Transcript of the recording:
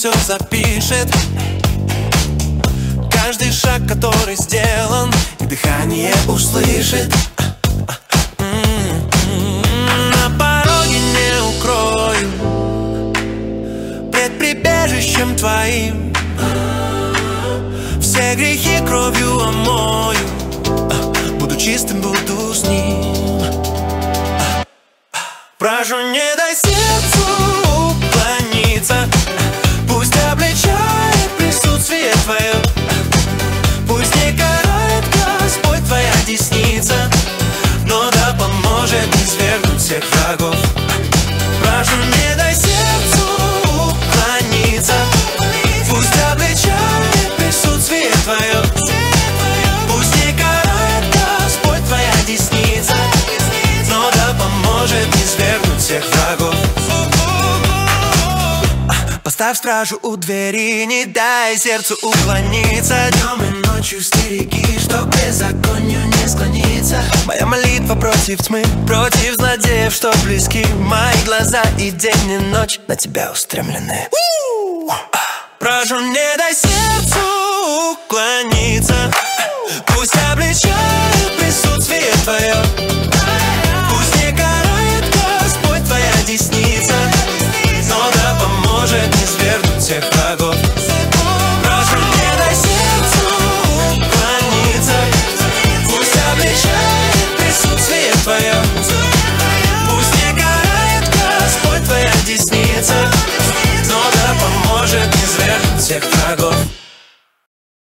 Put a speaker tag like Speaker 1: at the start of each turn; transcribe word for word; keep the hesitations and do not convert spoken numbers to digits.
Speaker 1: все запишет. Каждый шаг, который сделан, и дыхание услышит. На пороге не укрою, пред прибежищем твоим. Все грехи кровью омою, буду чистым, буду с ним. Прошу, не дай сердцу уклониться, пусть обличает присутствие твое. Пусть не карает Господь твоя десница, но да поможет низвергнуть всех врагов. Прошу, не дай сердцу уклониться, пусть обличает присутствие твое. Пусть не карает Господь твоя десница, но да поможет низвергнуть всех врагов. Поставь стражу у двери, не дай сердцу уклониться. Днем и ночью стереги, чтоб беззаконию не склониться. Моя молитва против тьмы, против злодеев, что близки. Мои глаза и день и ночь на тебя устремлены. Прошу, не дай сердцу уклониться, пусть обличает присутствие твое. Пусть не карает Господь твоя десница, но да поможет низвергнуть всех врагов. Прошу, не дай сердцу уклониться, пусть обличает присутствие твое. Пусть не карает Господь твоя десница, но да поможет низвергнуть всех врагов.